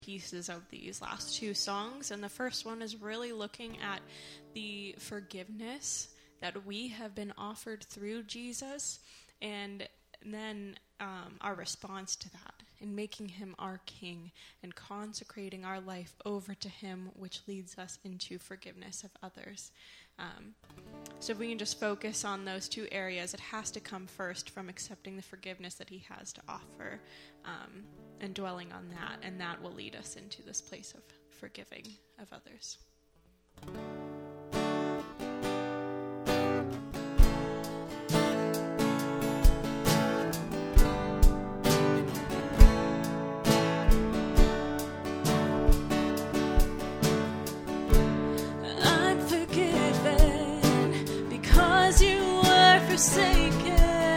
pieces of these last two songs, and the first one is really looking at the forgiveness that we have been offered through Jesus, and then our response to that in making him our king and consecrating our life over to him, which leads us into forgiveness of others. So if we can just focus on those two areas, it has to come first from accepting the forgiveness that he has to offer, and dwelling on that, and that will lead us into this place of forgiving of others. I'm forgiven because you were forsaken.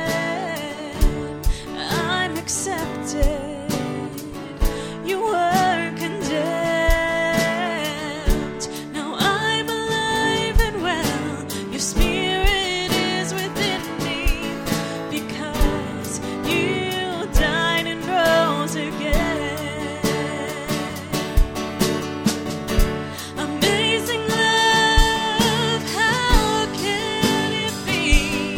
I'm accepted. You were condemned. Now I'm alive and well. Your spirit is within me because you died and rose again. Amazing love, how can it be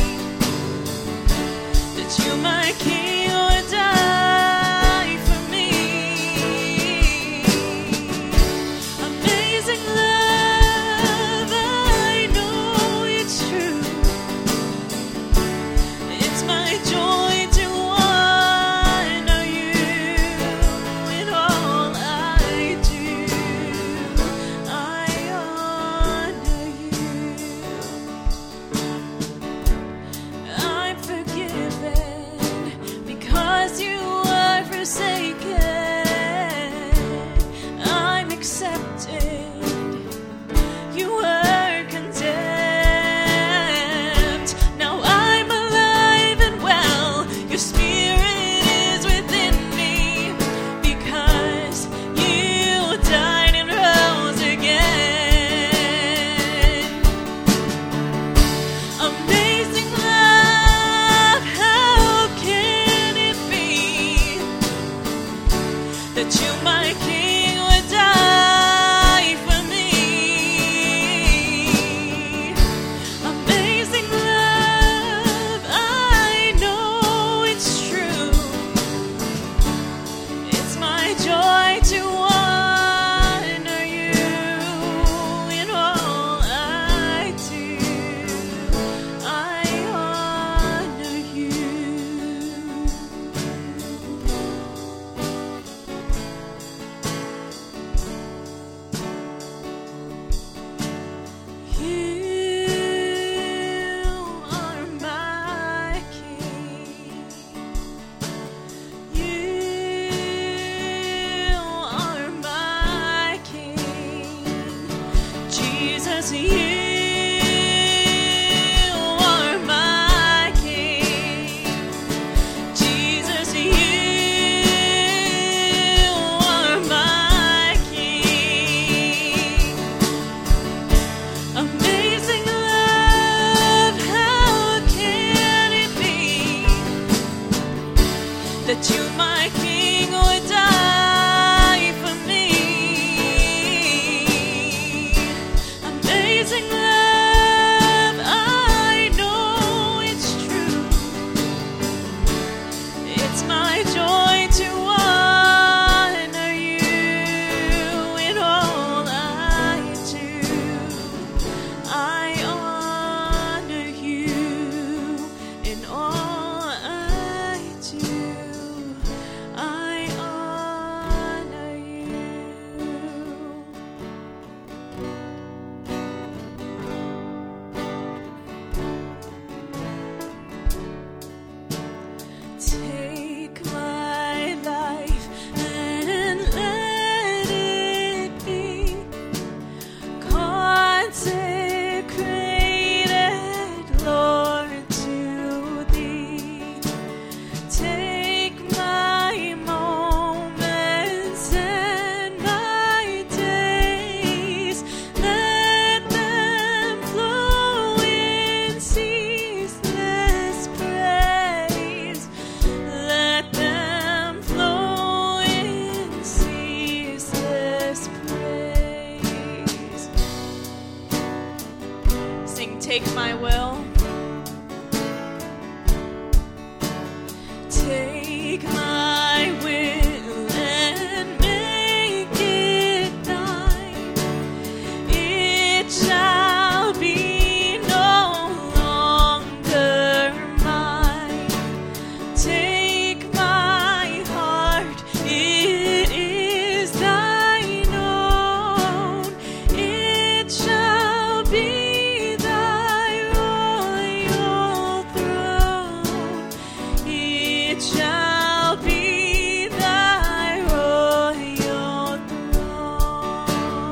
that you, my King, would die for me? Amazing love, I know it's true. It's my joy to honor you in all I do. I honor you. I'm forgiven because you were forsaken. I'm accepted. You were condemned. Now I'm alive and well. Your spirit is within me because you died and rose again. Amazing love, how can it be that you, my King, would die for me? Amazing love, I know it's true. It's my joy to honor you in all I do. I honor you. You are my King. You are my King. Jesus, you are my King. Jesus, you are my King. Amazing love, how can it be that you, my King, would die for me? Amazing take my will. Take my will and make it thine. It shall be no longer mine. Take my heart, it is thine own. It shall be thy royal throne. It shall be thy royal throne.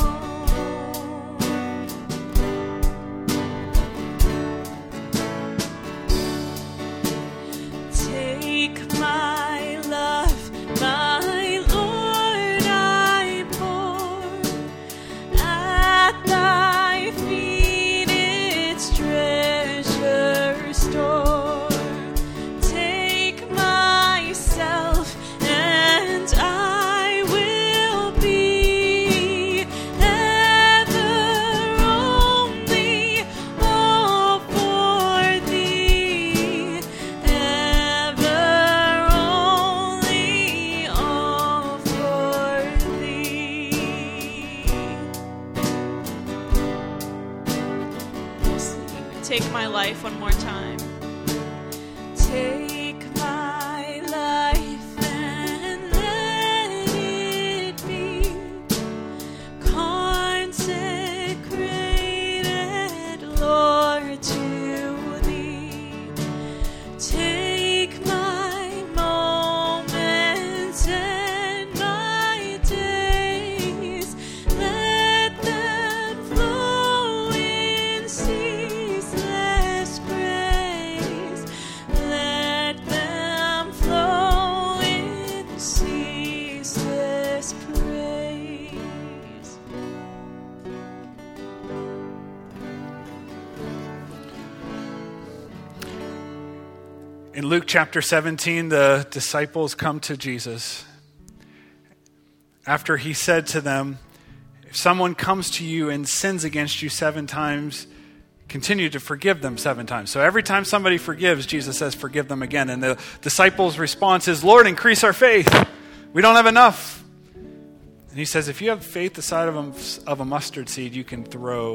Take my love, my Lord, I pour at thy feet, its treasure store. Take myself, and I will be ever only all for thee, ever only all for thee. Take my life one more time. Take my life and let it be consecrated, Lord, to thee. Take my moments and my days, let them flow in ceaseless praise. Let them flow in ceaseless praise. In Luke chapter 17, the disciples come to Jesus after he said to them, if someone comes to you and sins against you 7 times, continue to forgive them 7 times. So every time somebody forgives, Jesus says, forgive them again. And the disciples' response is, Lord, increase our faith. We don't have enough. And he says, if you have faith the size of a mustard seed, you can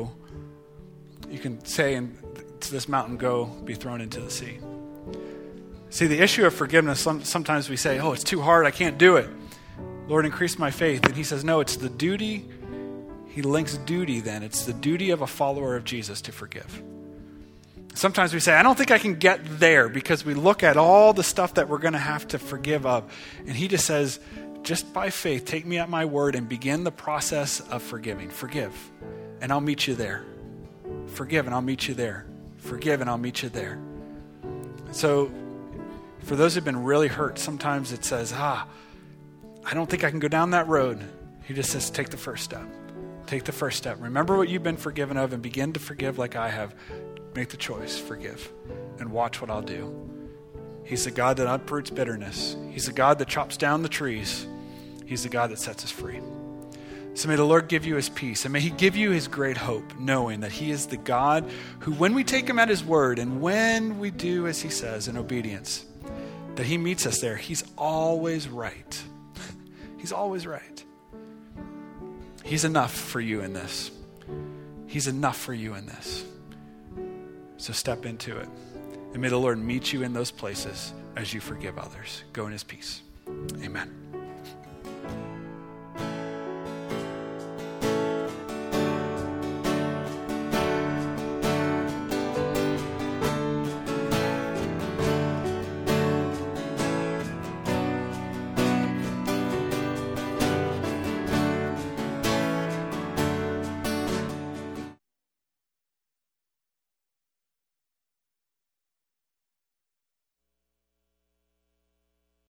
say to this mountain, go, be thrown into the sea. See, the issue of forgiveness, sometimes we say, oh, it's too hard, I can't do it. Lord, increase my faith. And he says, no, it's the duty. He links duty then. It's the duty of a follower of Jesus to forgive. Sometimes we say, I don't think I can get there, because we look at all the stuff that we're going to have to forgive of. And he just says, just by faith, take me at my word and begin the process of forgiving. Forgive, and I'll meet you there. Forgive, and I'll meet you there. Forgive, and I'll meet you there. So for those who've been really hurt, sometimes it says, I don't think I can go down that road. He just says, take the first step. Take the first step. Remember what you've been forgiven of and begin to forgive like I have. Make the choice, forgive, and watch what I'll do. He's the God that uproots bitterness. He's the God that chops down the trees. He's the God that sets us free. So may the Lord give you his peace, and may he give you his great hope, knowing that he is the God who, when we take him at his word and when we do as he says in obedience, that he meets us there. He's always right. He's always right. He's enough for you in this. He's enough for you in this. So step into it. And may the Lord meet you in those places as you forgive others. Go in his peace. Amen.